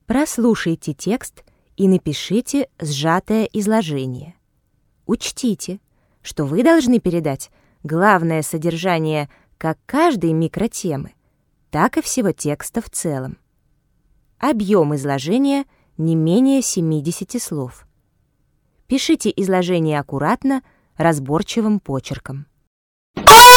Прослушайте текст и напишите сжатое изложение. Учтите, что вы должны передать главное содержание как каждой микротемы, так и всего текста в целом. Объем изложения не менее 70 слов. Пишите изложение аккуратно, разборчивым почерком.